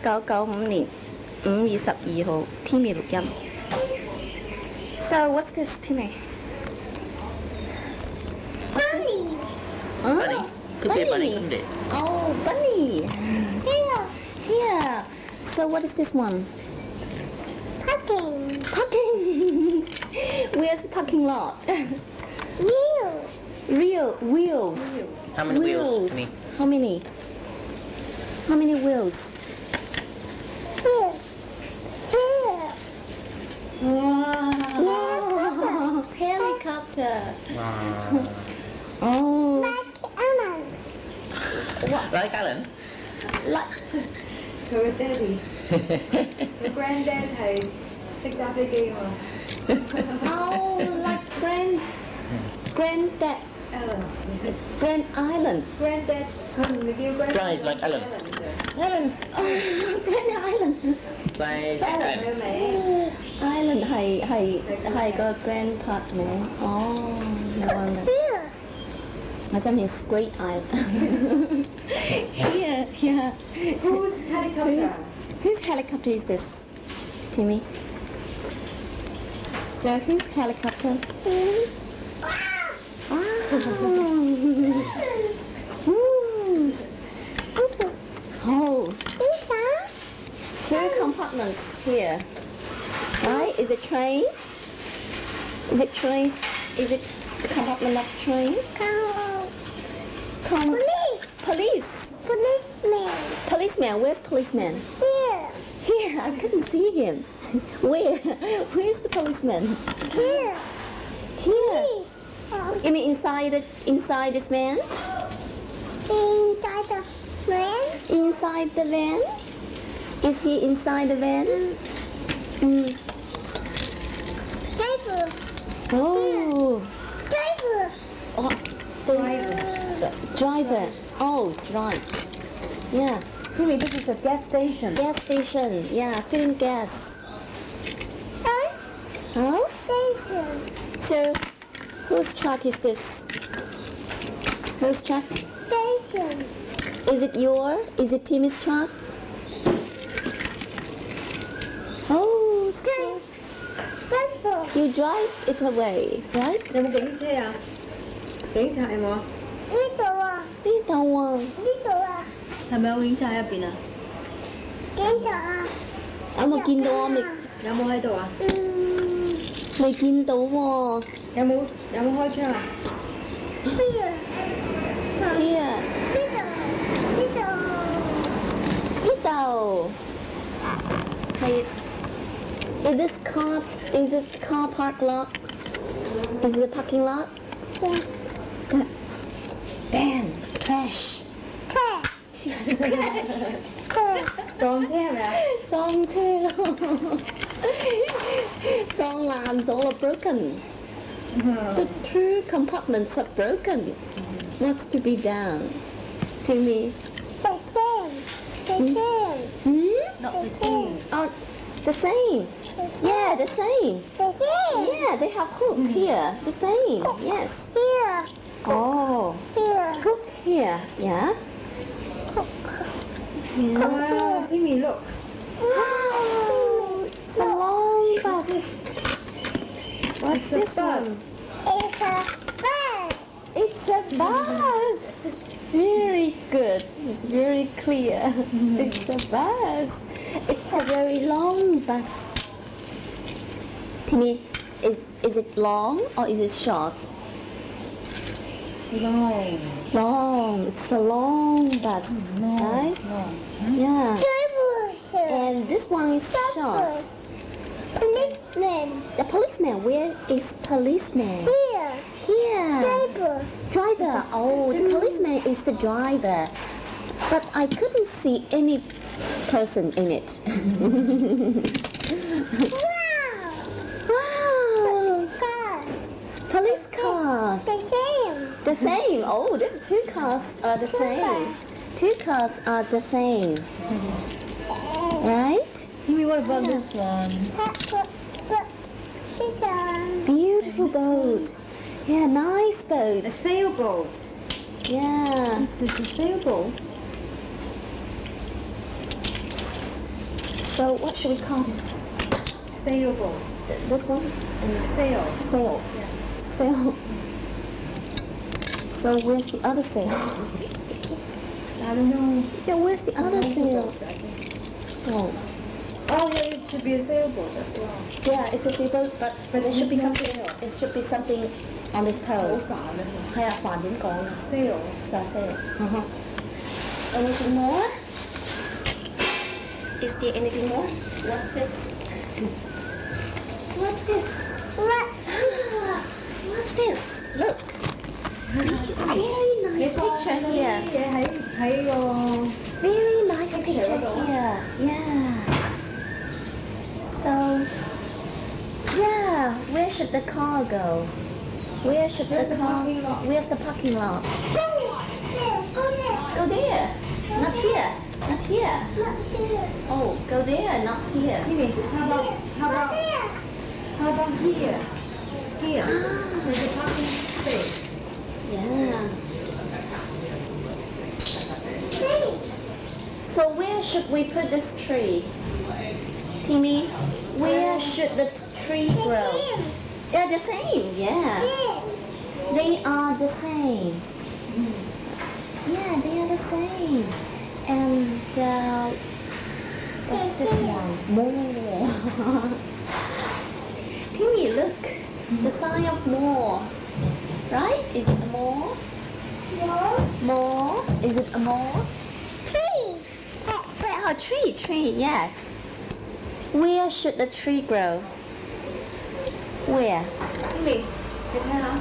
1995年5月12號，Timmy 錄音。So what's this, Timmy? Bunny. Huh? Could be a bunny, couldn't it? Oh, bunny. Here. Here. So what is this one? Parking. Parking. Where's the parking lot? Wheels. Wheels. How many wheels, Timmy? How many? How many wheels? Here. Here. Wow. Helicopter. Wow. Oh. Like Alan. Like Alan? Like 佢嘅爹哋，佢 granddad 係識揸飛機㗎嘛 oh, like granddad, ，Alan。 Grand Island. granddad 佢唔係叫 granddad。 Flies like Alan. Island. Oh, Grand Island. Like Alan Alan. 嘅名 Island 係個 grand part 名。哦，no wonder. Here. That means Great Island. Yeah. Whose helicopter? Whose helicopter is this, Timmy? So whose helicopter? Wow. Oh, two compartments here. Right? Is it train? Is it train? Is it the compartment of train? Police. Policeman. Policeman. Where's policeman? Here. Here. I couldn't see him. Where? Where's the policeman? Here. Here. Police. You mean inside this van? Inside the van. Inside the van? Is he inside the van? Driver. Oh. Driver. Oh, the driver. Oh, drive. Yeah. Timmy, this is a gas station. Gas station. Yeah, filling gas. Huh? Huh? Station. So, whose truck is this? Whose truck? Station. Is it Is it Timmy's truck? Oh, so Driver. you drive it away, right? 有冇警車啊？警察有冇啊？ 呢度啊， 呢度啊， 呢度啊， 係咪有警察喺入邊啊？ 警察啊， 有冇見到啊？ 有冇喺度啊？ 未見到喎。 有冇開窗啊？ here， Here， 呢度， 呢度係。Is it car park lot? Is it the parking lot? Bam! Crash! 撞車係咪啊？ 撞車咯，撞爛咗咯 broken. The two compartments are broken. What's to be done? Timmy? the same. Not the same. Oh, the same. Yeah, the same. The same. Yeah, they have hook here. The same. Yes. Here, Oh, here. hook here. Yeah. Yeah. Wow, Timmy, look. Wow, it's a long bus. What's It's a this bus. one? It's a bus. It's a bus. Very good. It's very clear. It's a bus. It's a very long bus. Timmy, is it long or is it short? Long. Long. It's a long bus, right? Yeah. Driver. And this one is short. Policeman. The policeman. Where is policeman? Here. Here. Driver. Driver. Oh, the policeman is the driver. But I couldn't see any person in it. Wow. Wow. Car. Police cars. The same. The same. Oh, these two cars are the same. Two cars are the same. Right? Timmy, what about this one? But this one. Beautiful boat. Yeah, nice A boat. sailboat. Yeah. This is a sailboat. So what should we call this? Sailboat. This one? And Sail. sail. Yeah. Sail. So where's the other sail? I don't know. Yeah, where's the other sail? Sailboat, I think. Oh, Oh yeah, it should be a sailboat as well. yeah, it's a sailboat, but there should be there's no something. sail. It should be something on this 好 pole. 煩啊係啊，帆點講啊？ ！Sail. 就係 sail. Anything more? Is there anything more? What's this? What's this? What? Ah, what's this? Look. Very nice picture 啲 here. 嘢喺個 Very nice Picture picture 嗰度。 here. Yeah. So, yeah, where should the car go? Where should Where's the the car? parking lot? Where's the parking lot? Go there. Go there. Not here. Not here. Not here. Oh, go there, not here. Timmy, how about Not there. here? Here. There's a parking space. Yeah. Tree. So where should we put this tree? Timmy, where should the tree grow? Here. Yeah, the same. Yeah. Here. They are the same. Yeah, they are the same. And what's this one? More. Timmy, look. The sign of more. Right? Is it a more? More. More? Is it a more? Tree. Oh, tree, yeah. Where should the tree grow? Where? Timmy，你睇下，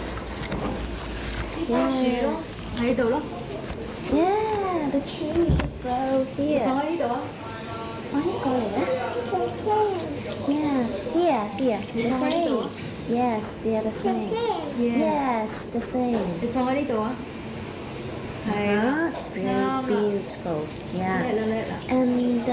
啲花樹咯，喺度咯， Yeah, the tree should grow 放 here. 喺呢度啊。 哦，呢個嚟嘅。 The same. Yeah, here. The 放喺呢度 same. 啊。 Yes, they are the The same. same. Yes, the same. 你放喺呢度啊。係 Ah, 啦 it's very 啱啦 beautiful. 叻 Yeah. 啦叻啦。 And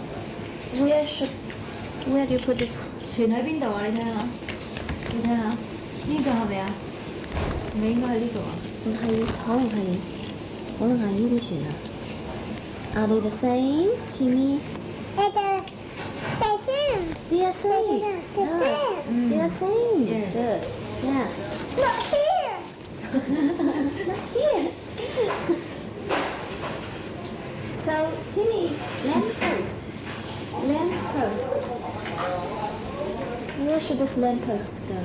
where do you put this? 船喺邊度啊？你睇下，你睇下，呢個係咪啊？係咪應該喺呢度啊？ 可能係呢啲船啊。Are they the same, Timmy? The same. They are same. The Yeah. same. They are same. Yes. Good. Yeah. Not here. Not here. So, Timmy, lamppost. Lamppost. Where should this lamppost go?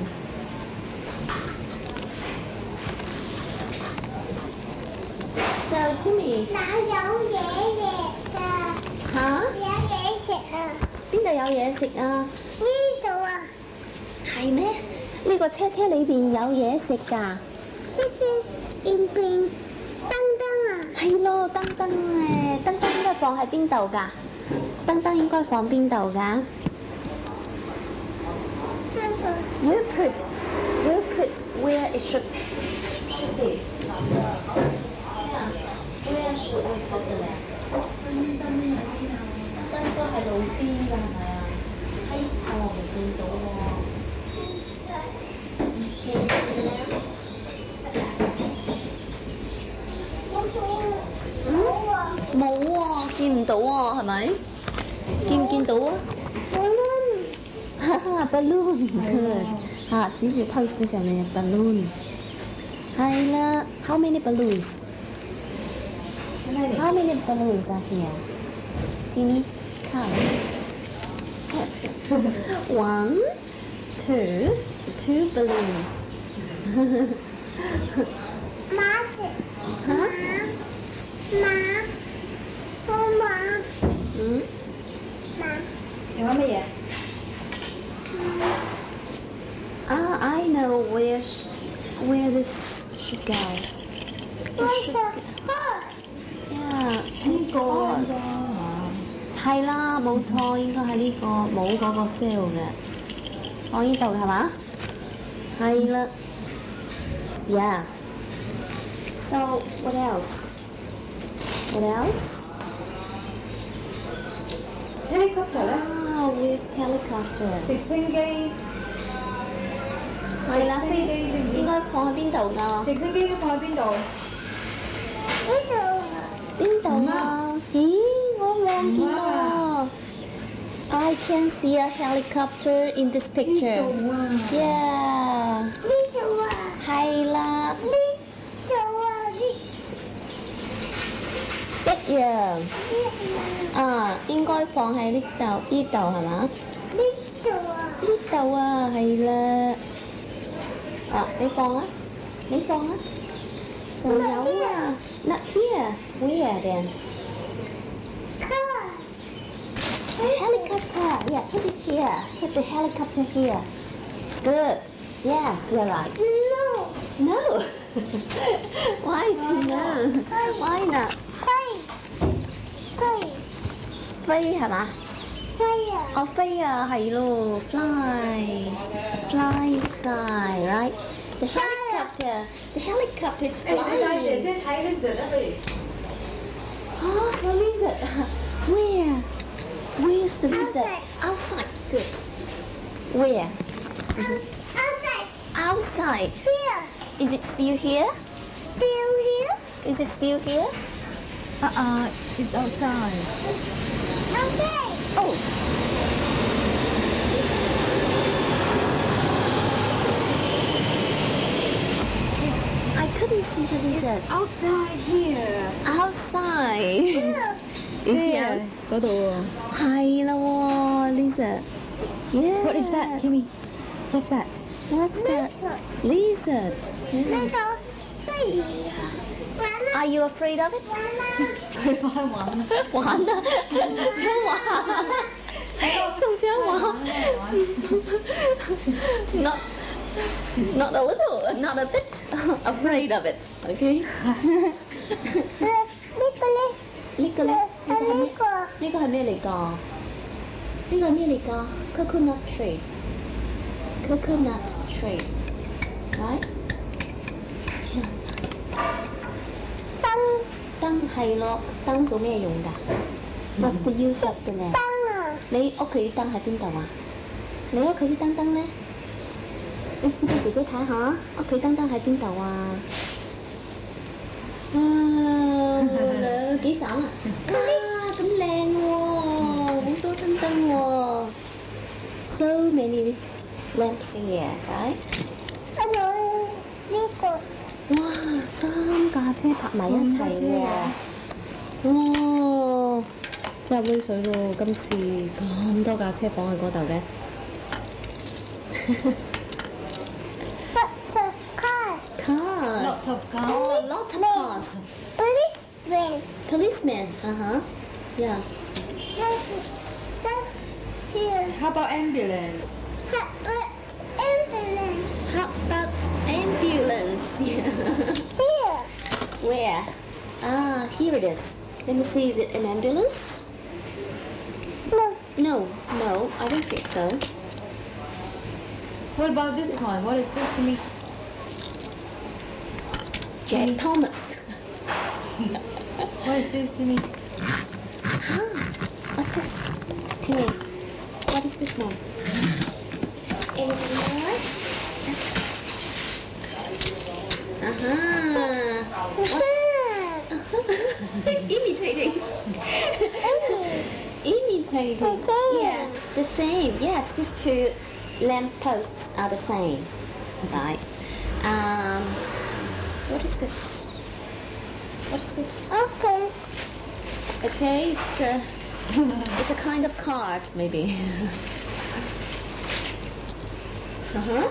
So, Timmy, 哪有嘢食啊？ huh? 有嘢食啊？ 邊度有嘢食啊？ 呢度啊， 係咩？呢個車車裏邊有嘢食㗎？ 出邊邊燈燈啊？ 係咯，燈燈誒，燈燈應該放喺邊度㗎？燈燈應該放邊度㗎燈燈。 ？We'll put where it should be. Yeah. Where should we put it? 燈燈應該係路邊㗎，係咪啊？未見到喎。見唔見咧？冇喎，見唔到喎，係咪？見唔見到啊？哈哈，balloon good 嚇，指住 post 上面嘅 balloon 係啦。How many balloons? How many balloons are here? Timmy, come. 1, 2, 2 balloons. 馬子， 嚇？ 好馬， 嗯？ 馬， 你玩乜嘢？ Ah, I know where this should go. It 我 should 食 go. 河， Yeah, 呢個 because 係啦，冇錯，應該係呢個冇嗰個 sale 嘅，放呢度係嘛？係啦。Yeah. So what else? What else? helicopter 咧， Ah, with helicopter. 直升機， 係啦，飛直升機知唔知應該放喺邊度㗎？ 直升機應該放喺邊度？ 呢度啊， 邊度啊？咦，我望見喎。 I can see a helicopter in this picture. Yeah. 呢度啊， 係啦， 呢度啊， 一樣。啊，應該放喺呢度，呢度係嘛？ 呢度啊， 呢度啊，係啦。啊，你放啊，你放啊。仲有啊，not here. Where then? car， The helicopter. Yeah, put it here. Put the helicopter here. Good. Yes, you're right. no， No. Why is it no? Why not? 飛， 飛係嘛？ 飛啊， 哦，飛啊，係咯，fly, fly sky, right? The helicopter, the helicopter is 誒，你帶姐 flying. 姐睇 lizard 啊，不如？ Huh? The lizard? Where? Where's the lizard? Outside. Outside. Good. Where? outside， Outside. here， Is it still here? still here， Is it still here? It's outside. okay， Oh. I couldn't see the lizard. Outside here. Outside. here， Is here? 嗰度喎。 係啦喎，lizard. Yeah. What is that, Kimmy? What's that? What's that? Lizard. 呢 Yeah. 度飛，玩啦， Are you afraid of it? 玩啦， 玩啊！想玩，仲想玩。Not a little, not a bit afraid of it. Okay. 呢個咧， 呢個咧， 係呢個， 呢個係咩嚟㗎？呢個係咩嚟㗎？Coconut tree. Coconut tree. Right? 燈燈係咯，燈做咩用㗎？What's the use of the lamp？ 燈啊， 你屋企啲燈喺邊度啊？你屋企啲燈燈咧？你指俾姐姐睇下，屋企燈燈喺邊度啊？幾盞啊？咁靚喎，好多燈燈喎。So many lamps here, right？ 跟住呢個， 哇，三架車泊埋一齊喎！哇，真係威水咯！今次咁多架車放喺嗰度嘅。 but the car， Cars. Lots of cars. Oh, lots of cars. policeman， Policemen. Uh-huh. Yeah. just here， How about ambulance? ambulance How about ambulance? Yeah. here， Where? Ah, here it is. Let me see. Is it an ambulance? no， No, no, I don't think so. What about this one? What is this, Kimmy? Jack Thomas. What is this, Kimmy? What's this? Timmy, what is this one? Anything more? Imitating. Imitating. Yeah, the same. Yes, these two lamp posts are the same. Right. What is this? What is this? okay, Okay, it's a kind of card, maybe. Uh-huh.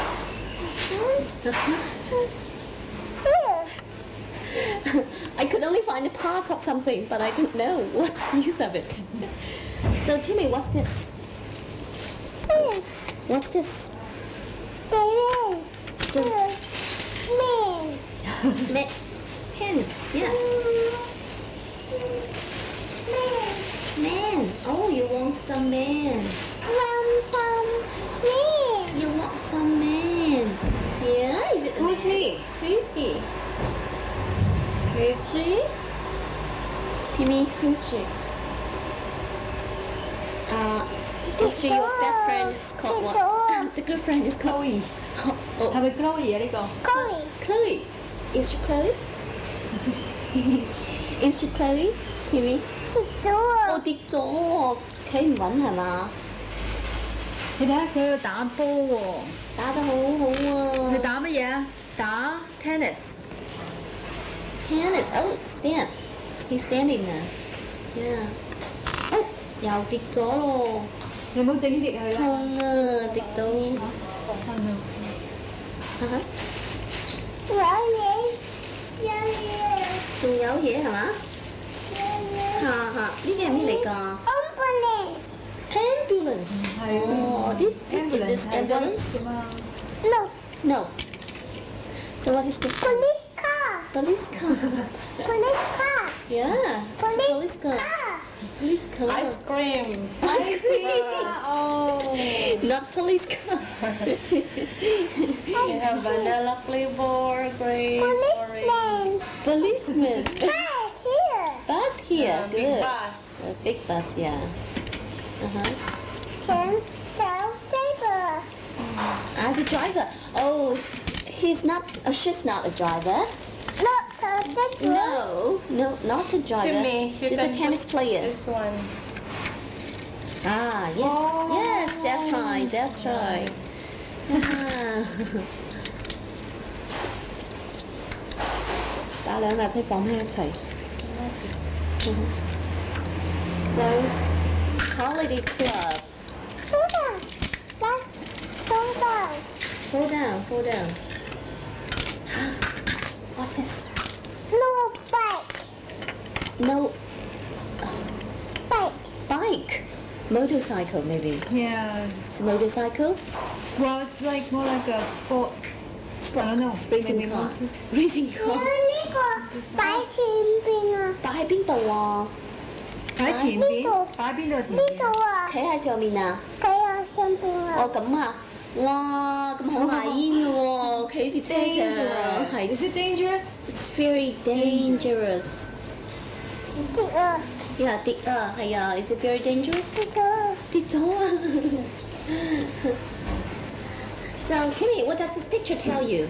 here, I could only find a part of something, but I don't know what's the use of it. So, Timmy, what's this? here, What's this? the man, Me- pen. Yeah. Man. Oh, you want some man. You want some man. Yeah? Is it Who's he? Who is he? Who is she? Timmy, who's she? Is she your best friend? It's called what? The good friend is called Chloe. Oh, 係咪 Chloe 啊？呢個 Chloe. Is she Chloe? Is she Chloe? Timmy? 哦，跌咗喎。 企唔穩係嘛？ 你睇下佢打波喎， 打得好好佢啊打乜嘢啊？打 tennis。 ！Tennis，哦，stand， he's standing 啊，yeah，哦，又跌咗咯， 你唔好整跌佢啦。 痛啊，跌到，哈哈， 有嘢，有嘢， 仲有嘢係嘛？ 有嘢。 哈哈，呢啲係咩嚟㗎 Ambulance. ？Ambulance，哦，this ambulance ambulance？ 㗎嘛。 No. No. So what is this? Police car. Police car. Police car. Yeah. Police car. car. Police car. Ice cream. Ice cream. Oh. Not police car. We have vanilla flavor, grape, Policeman. Policeman. Bus here. Bus here. big Good. bus. A big bus. Yeah. Can tell driver. The driver. Oh, he's not. She's not a driver. Not the driver. No, not a driver. Timmy, you She's a can tennis put player. This one. Ah, yes, yes, that's right, that's right. Ah. 打兩架車放喺一齊。So, holiday club. Hold on. Let's slow down. Fall down, fall down. What's this? No bike. No Bike. bike. Motorcycle, maybe. Yeah. It's a motorcycle. Well, it's like more like a sports. I don't know. Racing maybe car. motors. Racing 呢 car. 個擺前邊啊， 擺喺邊度啊？ 擺前呢邊度， 擺邊度前呢邊？ 度啊， 企喺上面啊？ 喺我身邊啊。 哦咁啊，哇，咁好危險嘅喎，企住車上 Dangerous. Is it dangerous? It's very dangerous。 跌啊， 呀跌啊，係啊，Is it very dangerous？ 跌咗。 跌咗啊！So Timmy, what does this picture tell you?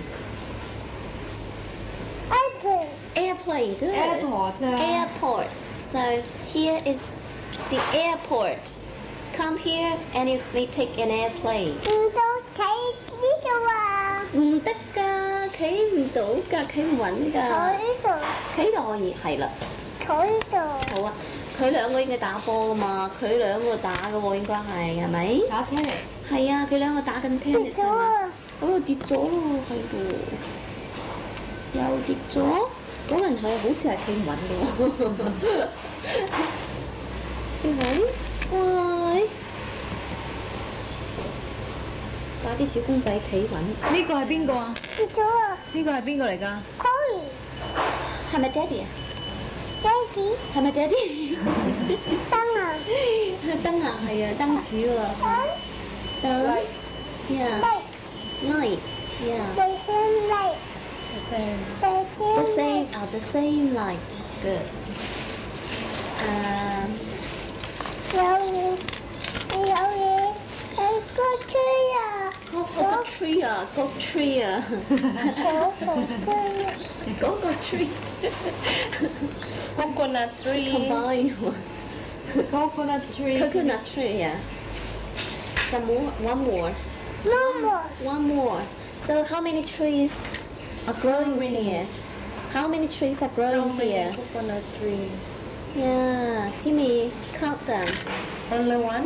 Apple. Airplane, good. Airport 啊。 Airport. So here is the airport. Come here and you may take an airplane. 唔到睇呢度啊， 唔得㗎，企唔到㗎，企唔穩坐㗎。 呢度， 企度可以，係啦， 坐呢度。 好啊。佢兩個應該打波㗎嘛，佢兩個打嘅喎，應該係咪？ 打 tennis。 係啊，佢兩個打緊跌 tennis 咗係嘛？ 啊， 哦，跌咗咯，係喎，又跌咗。嗰個人係好似係企唔穩嘅喎，係咪？喂，打啲小公仔企穩， 呢個係邊個啊？ 跌咗啊呢個係邊個嚟㗎？ ，Cory， 係咪 Daddy 啊？ 爹哋， 係咪 Daddy？ 燈啊， 燈啊，係啊，燈柱啊，燈，yeah， light， light，yeah。 the same light， The same. The same, the same light. Good. 有嘢，有嘢，係個車啊， 嗰個 tree 啊，嗰個 tree 啊， 嗰個車， 嗰個 tree Coconut tree. combine Coconut tree. coconut tree. Yeah. Some more, no more， one more. So how many trees are growing here? How many trees are growing here? Coconut trees. Yeah, Timmy, count them. Only one?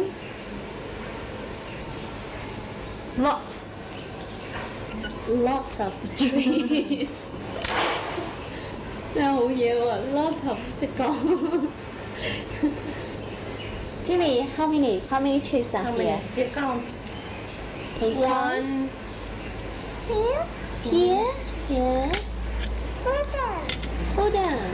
Lots. Lot of trees. 真係好嘢喎，lot of 識講。Timmy, how many trees are How here? many? You count. Can you count? One, here， Here, 嗰度， hold on.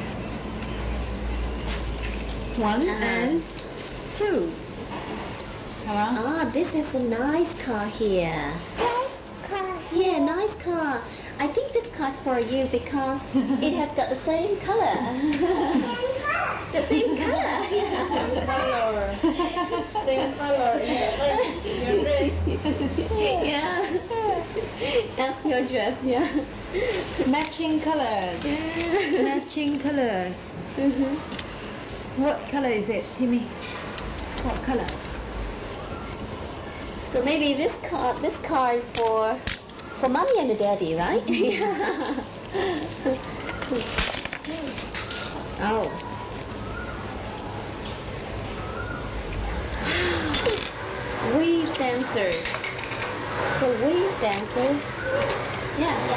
One Uh-huh. and two. 係嘛？ Ah, this is a nice car here. nice car， Yeah, nice car. I think this car's for you because it has got the same color. The same color. Yeah. color. Same color. Your dress. Yeah. That's your dress, yeah. Matching colors. Matching colors. What color is it, Timmy? What color? So maybe this car is for mommy and the daddy, right? Oh. Wave dancer. So wave dancer. Yeah.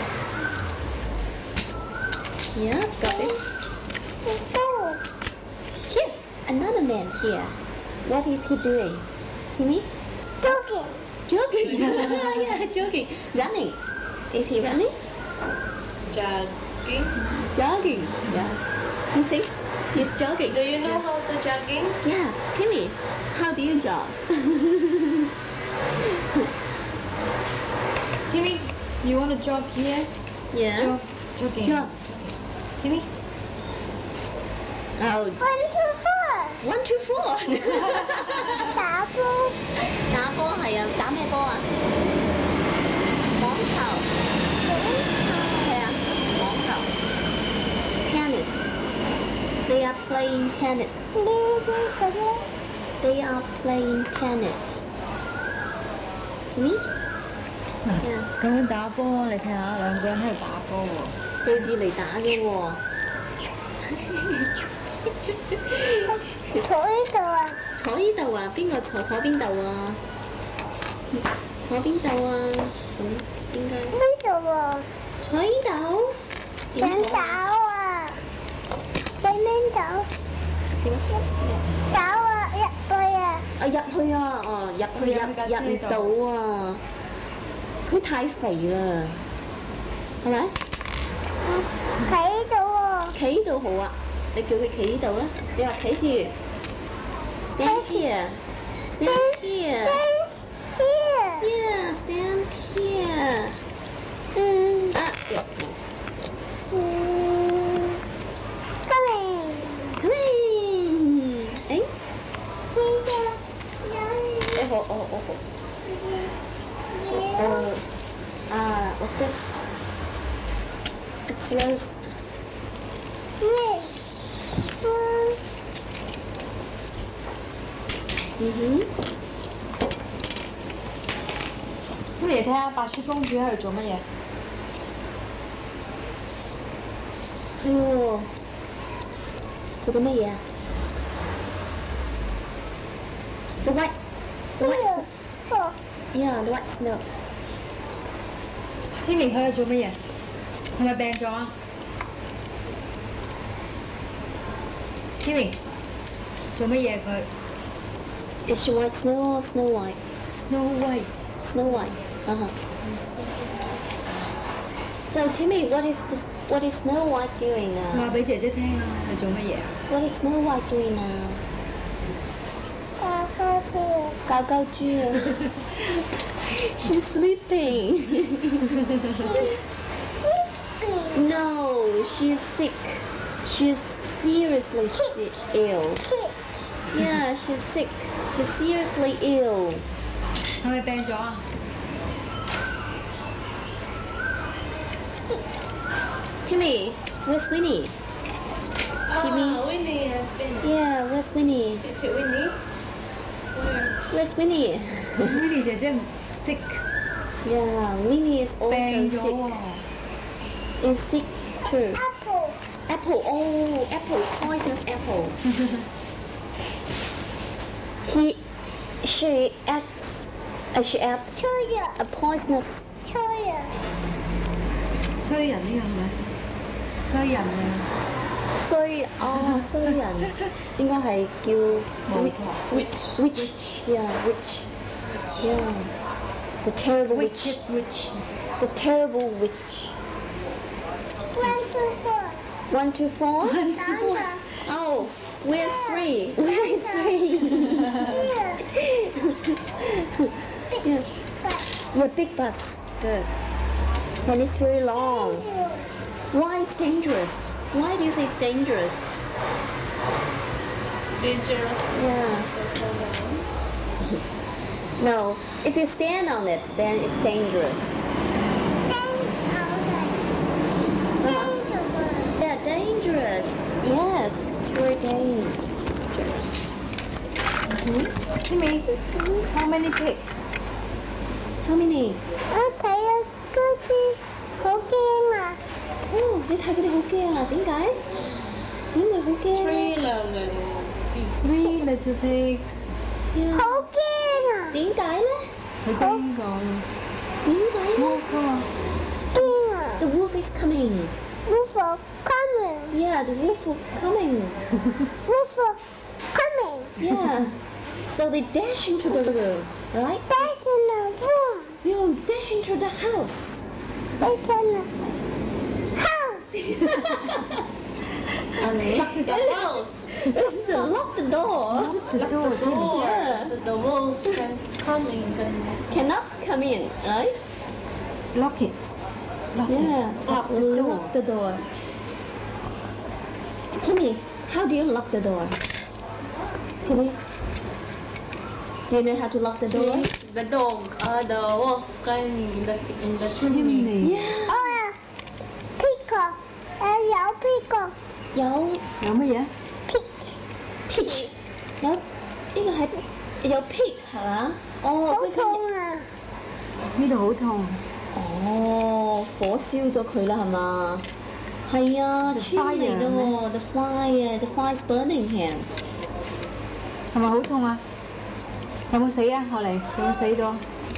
Yeah, got it. Go. Here, another man here. What is he doing? Timmy? Jogging. Jogging. Yeah, jogging. Running. Is he running? Jogging. Jogging. Yeah. He thinks he's jogging. Do you know how to jogging? Yeah, Timmy, how do you jog? Timmy, you want to jog here? Yeah. Jogging. Jog. Timmy. Oh, 1, 2, 4. 1, 2, 4. Đá bóng. 打波係啊，打咩波啊？網球。係啊，網球。Tennis. They are playing tennis. They are playing tennis. Timmy? Yeah. 咁樣打波，你睇下兩個人喺度打波喎。 對住嚟打嘅喎。 坐呢度啊。 坐呢度啊？邊個坐邊度啊？坐邊度啊？咁應該呢度喎。 坐呢度。點想走坐啊？ 啊。你邊走？ 點啊？ 走啊，入去啊。 啊入去啊！哦，入去入唔到啊！佢太肥啦，係咪？ 喺呢度喎。 企呢度好啊！你叫佢企呢度啦。你話企住，stand here, stand here, Here. yeah, stand here。啊， Coming. come in。誒， 呢度。 你好，我好。What's this? It's rose. 咁嚟睇下白雪公主喺度做乜嘢？ 係喎，做緊乜嘢啊？The white snow. Yeah, the white snow. Timmy 佢喺度做乜嘢？係咪病咗啊？Timmy 做乜嘢佢 Is she white snow or snow white? ？Snow White。 Snow white. So Timmy, what is Snow White doing 話 now? 俾姐姐聽啊！你做乜嘢啊？ What is Snow White doing now? 打飛機。 搞搞豬啊！She's sleeping. No, she's sick. She's seriously ill. Yeah, she's sick. She's seriously ill. 係咪病咗啊？ Timmy, where's Winnie? Timmy? Winnie has been. Yeah, where's Winnie? Teacher Winnie? Where? Where's Winnie? Winnie 姐姐唔識 Yeah, Winnie is 病 also 咗喎 sick. Is sick too. Apple. Apple, oh, apple, poisonous apple. She ate 出藥。 a poisonous. 出藥。 衰人呢個係咪？衰人啊！ 衰人，應該係叫巫婆 witch. Yeah, witch. Yeah, the terrible witch. Wicked Witch。 The terrible witch. 1, 2, 4. 1, 2, 4. 等等。 Oh, where's 3? Where is 3? Here. Yeah. Yeah, big bus. Good. And it's very long. Why it's dangerous? Why do you say it's dangerous? Dangerous. Yeah. No, if you stand on it, then it's dangerous. Yeah, dangerous. Yes, it's very dangerous. Timmy, how many pigs? How many？ 我睇咗嗰啲好驚啊！ 哦，你睇佢哋好驚啊？點解？點會好驚咧？ Three little pigs. 好驚啊！ 點解咧？ 佢邊個？ 點解咧 Wolf 啊嘛。 驚啊 ？The wolf is coming. ！Wolf coming, Yeah, the wolf is coming. wolf coming. Yeah. So they dash into the room, right? That's in the room. You dash into the house. That's in the house. Unlock the house. To lock the door. The door. Door. Yeah. So the wolf can come in. Cannot come in, right? Lock it. Lock Yeah. it. Lock the door. Lock the door. Timmy, how do you lock the door? Timmy, do you know how to lock the door? The dog, the wolf came in the chimney. Chimney. Yeah. 哦，pickle，有 pickle， 有有乜嘢？ peach，有呢個係有 pig 係嘛？哦， 好佢想痛啊！ 呢度好痛。 哦，火燒咗佢啦係嘛？係啊 The ，chimney 嚟嘅喎，the fire is burning him。 係咪好痛啊？有冇死啊？後嚟有冇死咗？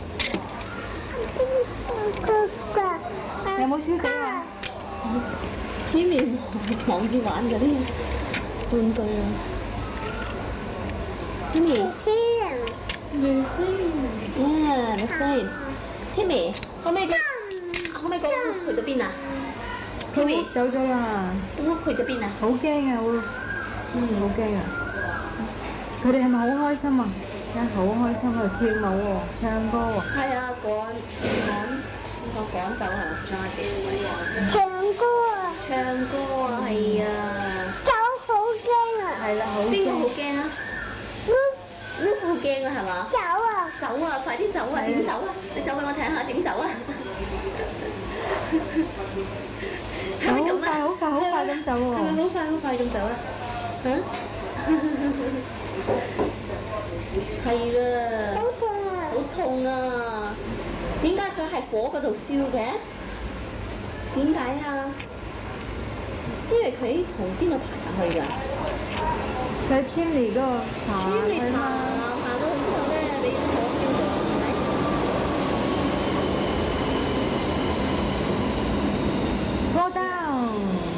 有冇燒死啊？ Timmy 忙住玩嗰啲玩具啊！Timmy， New Zealand. yeah，the same。Timmy，可唔可以個 wolf 去咗邊啊？Timmy， 走咗啦。 個 wolf 去咗邊啊？ 好驚啊！會，好驚啊！佢哋係咪好開心啊？而家好開心喺度跳舞喎，唱歌喎。 係啊，趕走係嘛？Driving。 唱歌啊， 唱歌啊，係啊。 走好驚啊！ 係啦，好邊個好驚。 驚啊 Wolf ？Wolf 好驚啊，係嘛？ 走啊！ 走啊！快啲走啊！點走啊？你走俾我睇下點走啊？係咪咁啊？ 好快咁走喎。 係咪好快咁走啊？嚇？係啦， 好痛啊！ 好痛啊！點解佢喺火嗰度燒嘅？點解啊？因為佢從邊度爬下去㗎？ 佢喺 chimney 嗰個爬你爬去嘛。 到去之後咧，你火燒咗係咪？ Fall down.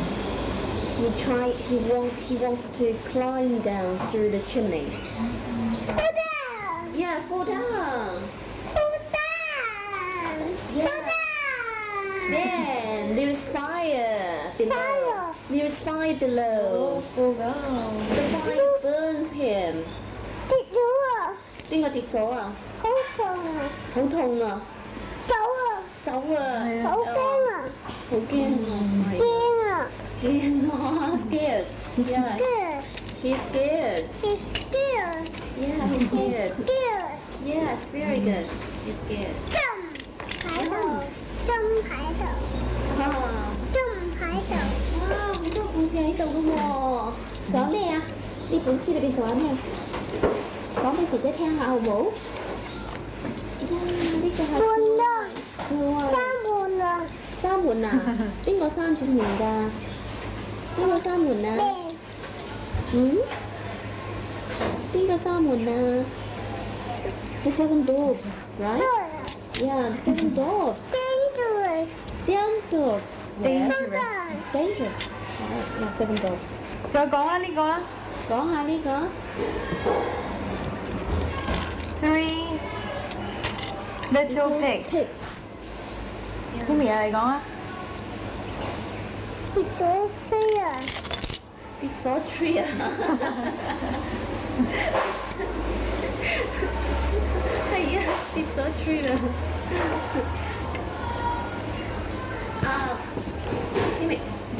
He wants to climb down through the chimney. Fall down! Yeah, fall down. Fall down! Yeah. Fall down! Then there is fire below. Fire. There is fire below. Fall down. The fire burns him. 跌咗啊！ 邊個跌咗啊？ 好痛啊！ 好痛啊！ 走啊！ 走啊！ 好驚啊！ 好驚啊！ 驚啊驚啊！Scared. Yeah. ！Good. He's scared. He's scared. Yeah, he's scared. Scared. Yes, very good. He's scared. 鐘喺度，鐘喺度， 啊！ 鐘喺度。 哇，好多故事喺度噶喎！仲有咩啊？呢本書裏邊仲有咩？講俾姐姐聽下好唔好？呀，呢個係門啊！ 門閂門啊！ 閂門啊！邊個閂住門㗎？邊個閂門啊？ 咩？ 嗯？邊個閂門啊？The seven dwarfs, right? Yeah, the seven dwarfs. Dangerous. Seven dwarfs. Dangerous. Dangerous. No, seven dwarfs. 再講啦呢個啦。 講下呢個。 Three little pigs. Pigs. Timmy 啊，你講啊。 跌咗車啊！ 跌咗 tree 啊！係啊，跌咗 tree 啦。啊，Timmy。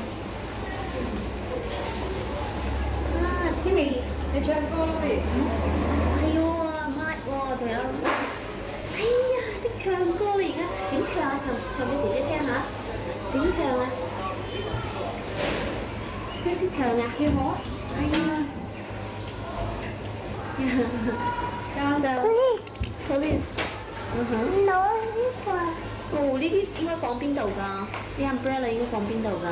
啊，Timmy。 你唱歌啦不如。 係喎，Mike 喎，仲有。哎呀，識唱歌啦而家，點唱啊？唱俾姐姐聽下。點唱啊？識唔識唱啊？跳舞？係啊。 police police。嗯哼。 攞呢個哦，呢啲應該放邊度㗎？啲 umbrella 應該放邊度㗎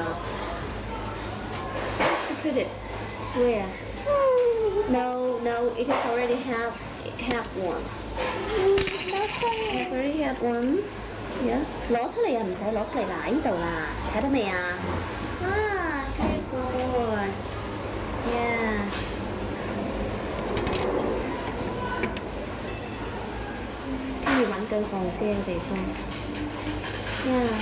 ？To put it where? No, no, it has already have one. 攞出 It has already have one. Yeah. 攞出嚟啊，唔使攞出嚟啦，呢度啦，睇到未啊？啊 ，here's more. Yeah. 天要揾緊放遮嘅地方。Yeah.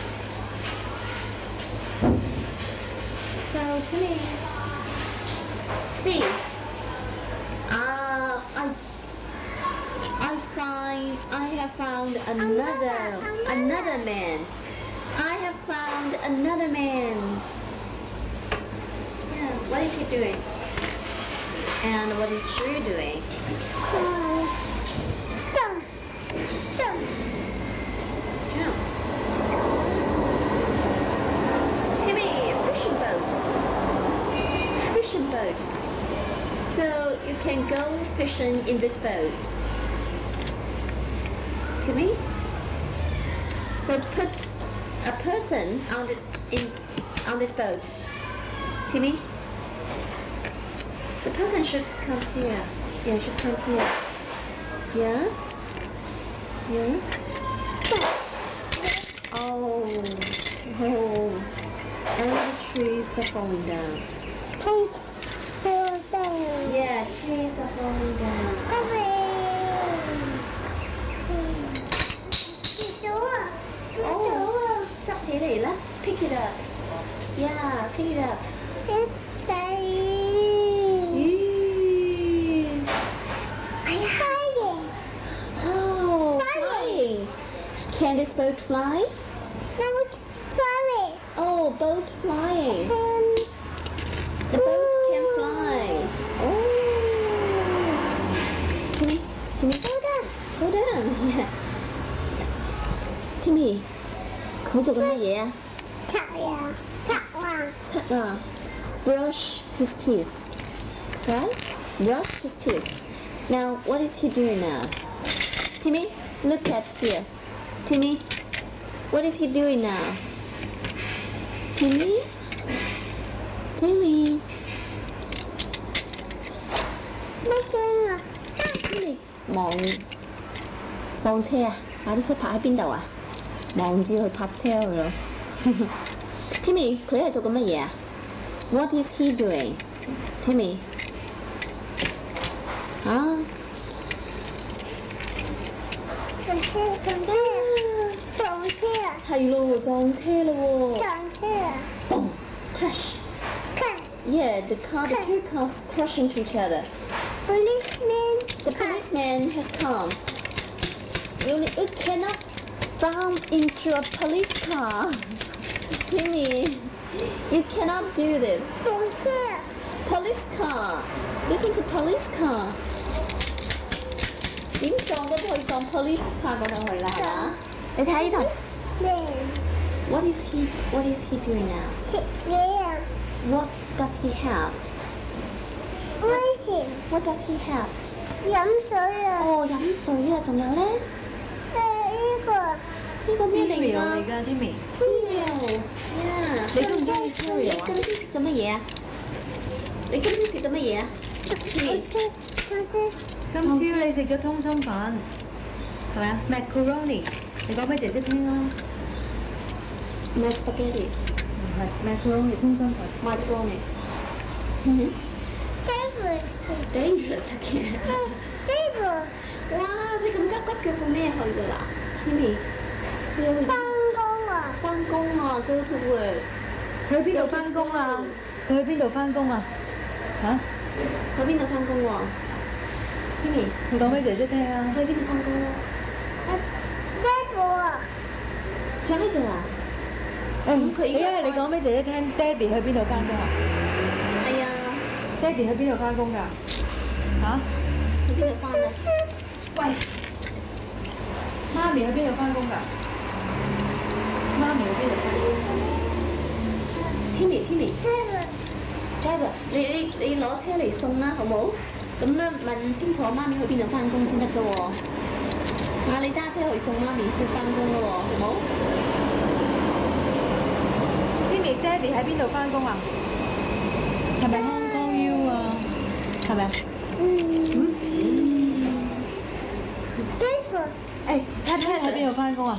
So Timmy, see, I have found another man. I have found another man. Yeah, what is he doing? And what is she doing? Stop. Stop. Yeah. Timmy, fishing boat. Fishing boat. So you can go fishing in this boat. Timmy? So put a person on this boat. Timmy? The person should come here. Yeah, should come here. Yeah? Yeah? Oh, all the trees are falling down. Please hold down. Yeah, trees are falling down. Come here. 執起嚟啦 ，pick it up. Yeah, pick it up. Oh, flying. Can this boat fly? Oh, boat flying. The boat can fly. Oh. Timmy, hold on. Yeah. Timmy, 佢做緊乜嘢啊？刷啊 brush his teeth. Right? Brush his teeth. Now, what is he doing now? Timmy, look at here. Timmy, what is he doing now? Timmy? Timmy? Timmy 望放車啊！把啲車泊喺邊度啊？望住佢泊車佢咯。Timmy 佢係做緊乜嘢啊 ？What is he doing? Timmy 啊？係咯，撞車咯喎！Boom! Crash! Yeah, the two cars crash into each other. The policeman has come. You cannot bump into a police car. Timmy, you cannot do this. Police car. This is a police car. 點撞都可以撞 police car 嗰度去啦，係嘛？你睇下呢度。What is he doing now? What does he have? What does he have? 哦，飲水啊，仲有咧？呢個咩嚟㗎 ？Timmy， ？Cereal。Yeah。 你中唔中意 cereal 啊？ 你今朝食咗乜嘢啊？你今朝食咗乜嘢啊？Timmy。 今朝你食咗通心粉，係咪啊 ？Macaroni，你講俾姐姐聽啦。 My spaghetti。 唔係 macaroni 通心粉。 Macaroni。Dangerous 嘅。哇！你咁急腳做咩去㗎啦 ？Timmy。翻工啊 ，go to work。 佢去邊度翻工啊？佢去邊度翻工啊？嚇？ 去邊度翻工喎 ？Timmy。 你講俾姐姐聽啊！ 去邊度翻工咧 ？Driver 啊？ 你講俾姐姐聽，爹哋去邊度翻工啊？ 係啊。 爹哋去邊度翻工㗎？嚇？ 去邊度翻啊？ 喂，媽咪去邊度翻工㗎？媽咪去邊度翻工 ？Timmy，Driver，你攞車嚟送啦，好冇咁咧問清楚媽咪去邊度翻工先得噶喎。你揸車去送媽咪先翻工咯喎，好冇 ？Timmy 爹哋喺邊度翻工啊？係咪香港 U 啊？係咪啊？誒，Pat 喺邊度翻工啊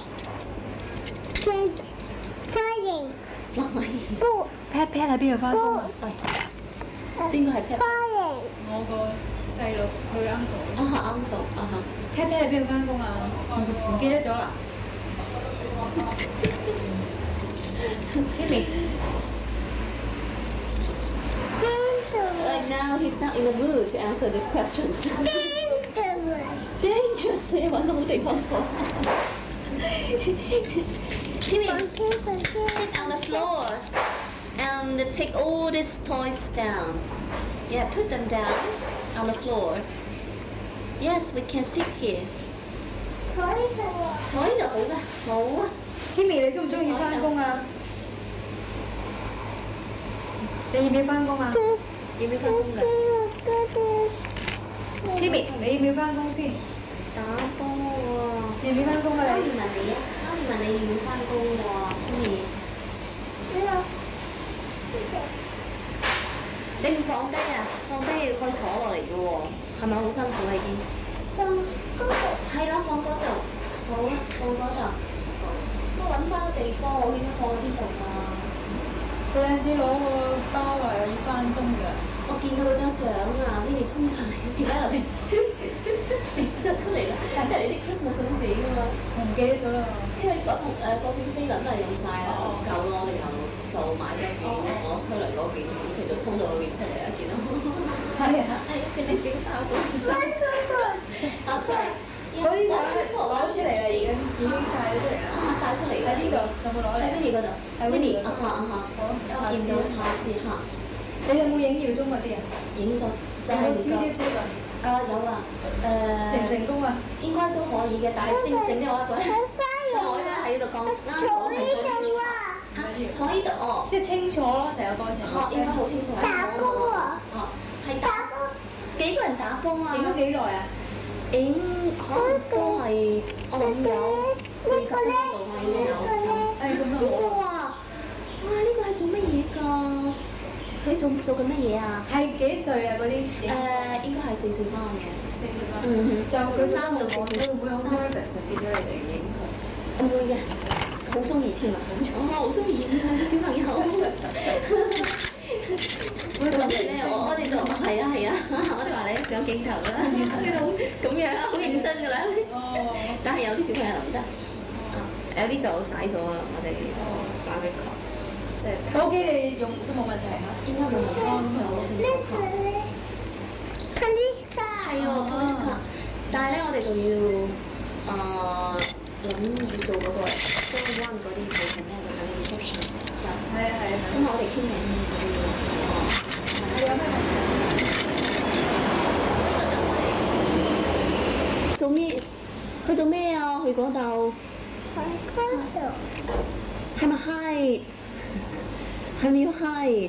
？Pat 喺邊度翻工啊？ 邊個係 Pat？ 我個細路去 uncle。 uncle。Pat 喺邊度翻工啊？唔記得咗啦。Timmy。 Right now he's not in the mood to answer these questions. Dangerous， 你揾到好地方坐。Timmy, sit on the floor and take all these toys down. Yeah, put them down on the floor. Yes, we can sit here. 坐呢度好啦，好啊。 Timmy，你中唔中意翻工啊？你要唔要翻工啊？ 要唔要翻工㗎 ？Timmy，你要唔要翻工先？ 打波喎。 要唔要翻工啊？ 你？問你啊，問你要唔要翻工喎，Timmy。你唔放低啊？放低要可以坐落嚟嘅喎，係咪好辛苦啊已經？係咯，放嗰度。好啊，放嗰度。我揾翻個地方，我應該放喺邊度㗎？ 嗰陣時攞個包來又要翻工㗎。 我見到嗰張相啊 ，Vinny 衝上嚟，點解入嚟？就出嚟啦！即係你啲 Christmas 相片㗎嘛。 我唔記得咗啦。 因為嗰件飛輪都係用晒啦，唔夠咯，我哋就買咗件攞出嚟嗰件，咁佢就衝咗嗰件出嚟啦，見到。係啊，佢哋整爆到。sorry。 嗰啲相攞出嚟啦，已經晒咗出嚟啦。 晒出嚟㗎呢度， 有冇攞嚟？ 喺 Vinny 嗰度。Vinny 好，我見到下次嚇。 你有冇影耀中嗰啲啊？ 影咗，就係唔夠。有啊， 成唔成功啊？ 應該都可以嘅，但係整咗我一個人。坐咧喺度講啱講係最清楚。坐呢度哦。 即係清楚咯，成個過程。 應該好清楚。 打波啊！ 係打幾個人打波啊？ 影咗幾耐啊？ 影可能都係我諗有40分鐘度應該有。 咁呢個啊，哇！呢個係做乜嘢㗎？佢做緊乜嘢啊？ 係幾歲啊？嗰啲應該係4歲班嘅。 4歲班。就佢 3到4歲。 會唔會好 nervous 啊？見到你哋影佢？ 唔會嘅，好中意添啊！好中意啊！小朋友。我哋就係啊，我哋話你上鏡頭啦，咁樣好認真㗎啦。但係有啲小朋友唔得，有啲就洗咗啦，我哋就打佢球，即係。 手機你用都冇問題嚇？ 應該冇問題。係喎 police car， 但係咧我哋仲要諗要做嗰個 phone one 嗰啲部分咧，就等 reception。 係啊。 咁我哋傾緊嗰啲。 你有咩問題？ 做咩？去做咩啊？去嗰度？係咪 hide？ 係咪要 hide？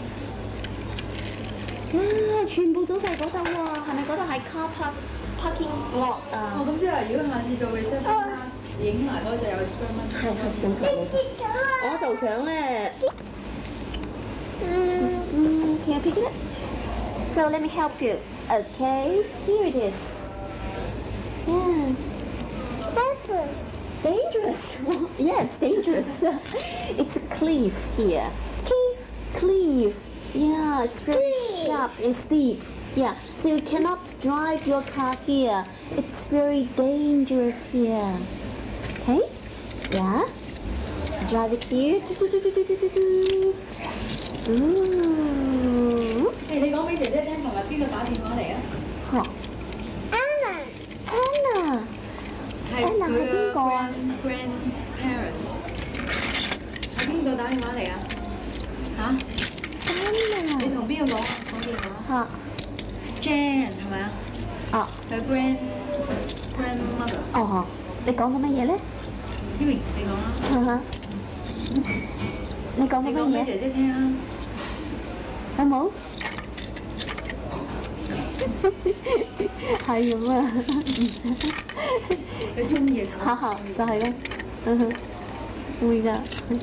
全部走晒嗰度喎，係咪嗰度係 car parking lot 啊？ 咁即係話，如果下次做 reception 影埋嗰就有10蚊。 係冇錯。我就想咧。Can you pick it up? So let me help you. Okay, here it is. Yeah. Dangerous? Yes, dangerous. It's a cliff here. Cliff. Yeah, it's very sharp and steep. Yeah, so you cannot drive your car here. It's very dangerous here. Okay? Yeah. Drive it here. 你講俾姐姐聽，同埋邊個打電話嚟啊？ 嚇 Anna 係邊個啊 ？Grandparent 係邊個打電話嚟啊？嚇 Anna 你同邊個講啊？講電話。 嚇 Jan 係咪啊？ 啊佢 grandmother。 哦你講緊乜嘢咧 Timmy 你講啊。 你講緊乜嘢？ 你講俾姐姐聽啊。 好冇？ 係咁啊！ 你中意下下就係咯，會㗎。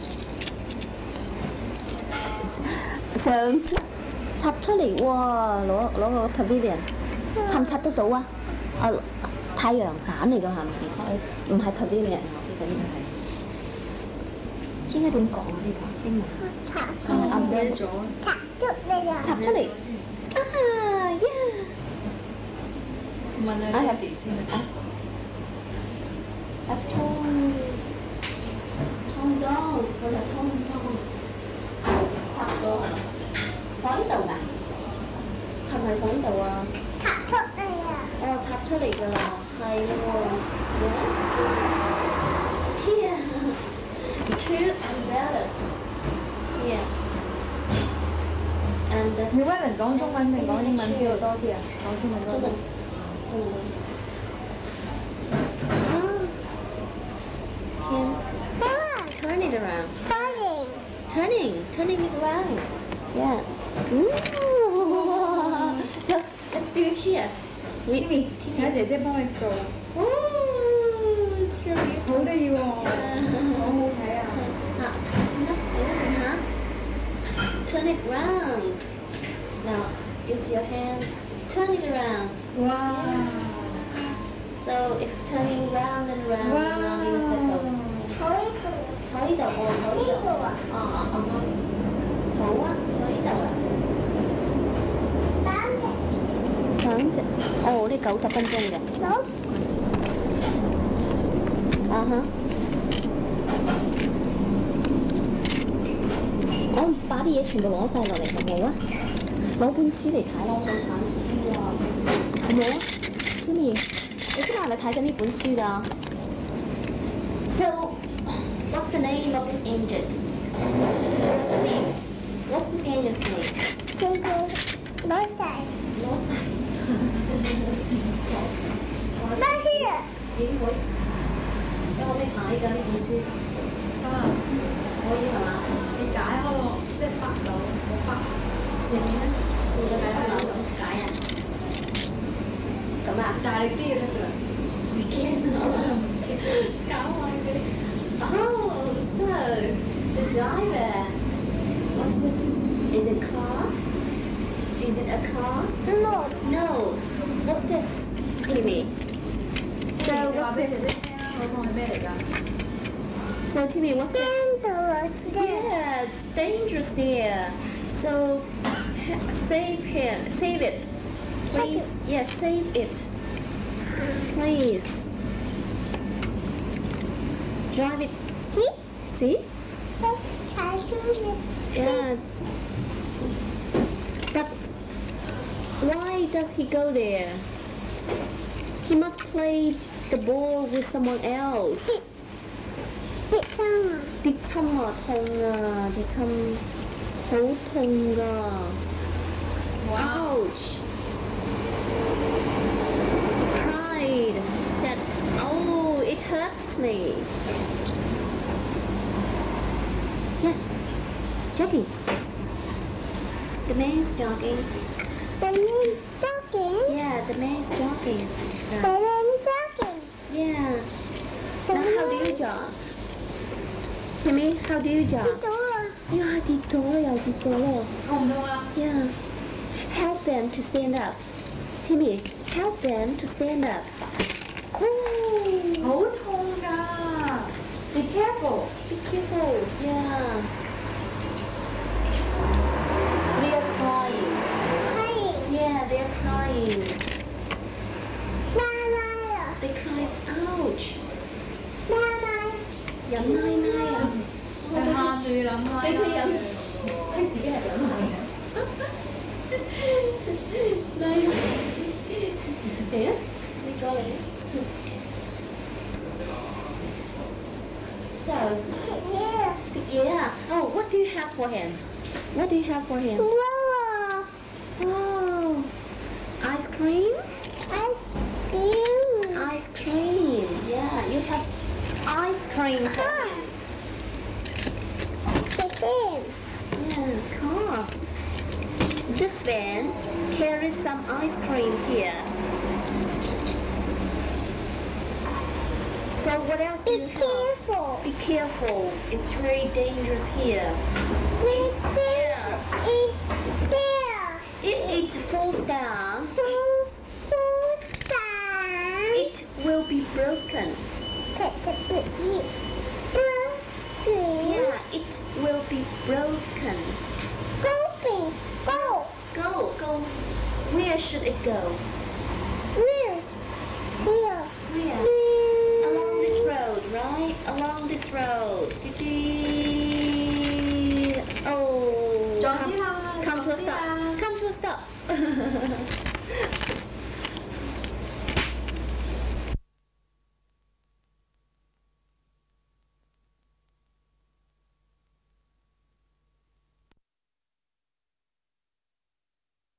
上次插出嚟喎，攞個 pavilion，插唔插得到啊？啊，太陽傘嚟㗎係咪？唔係 pavilion 啊，呢個應該點講啊？呢個英文係咪 umbrella？插出嚟啊！Yeah！ 問下 Daddy 先啊。 通咗，佢係通，插咗放呢度㗎？係咪放呢度啊？哦，插出嚟㗎啦，係喎。Here, two umbrellas. Here. And the 你威文講中文定講英文邊度多啲啊？講中文多啲。 Turn it around. Turning it around. Yeah. Ooh. So let's do it here. Timmy，有姐姐幫你做。 Oh, it's really 好得意喎，好好睇啊！ Turn it round. Now use your hand. Turn it around. 哇！ So it's turning round and round and round in a circle. 坐呢度喎，坐呢度啊！好啊，坐呢度啊。哦，呢90分鐘嘅。啊哈。我把啲嘢全部攞晒落嚟，好唔好啊？攞本書嚟睇咯，我想睇書啊，好唔好啊 ？Timmy， 你今日係咪睇緊呢本書㗎 ？So, what's the name of this angel? What's this angel's name? Losa. 點會？你可唔可以睇㗎呢本書？可以係嘛？ 你解開個即係北樓個北四個解開咁解啊？咁啊？ 大力啲就得㗎啦。 你驚啊？搞壞佢。Oh, so the driver. What's this? Is it car? Is it a car? No. What's this? Timmy. So what's this? 嗰個係咩嚟㗎？ So Timmy, what's this? Yeah, dangerous there. So save it. Please. Yes, save it. Please. Drive it. See? Yes. But why does he go there? He must play the ball with someone else. 跌親啊，痛啊，跌親，好痛㗎。Ouch! He cried, said, "Oh, it hurts me." Yeah, jogging. The man's jogging. Yeah, the man's jogging. Yeah. Now how do you jog? Timmy, how do you jog? Yeah, 跌咗啦，又跌咗啦。 痛唔痛啊？ Yeah. Help them to stand up. Timmy, help them to stand up. Oh, 好痛㗎 ！Be careful！ be careful. Yeah. They are crying. Yeah, they are crying. They cry. Ouch. 飲奶奶啊！ 你喊住要諗啦。 俾佢飲，佢自己係飲奶嘅。奶奶，嚟啊！你過嚟。So, 食嘢啊！Oh, what do you have for him? What do you have for him? Oh, ice cream? Ice cream. Yeah, you have ice cream for him. Yeah, car. This van carries some ice cream here. So what else do Be you have? careful. Be careful. It's very dangerous here. There is there. If it falls down, So down. it will be broken. Broken. Yeah, it will be broken. Broken. Go. Go. Where should it go? Wheels. Here. Where? Along this road, right? Along this road. Oh. Jom je lah. Come to a stop. Come to a stop.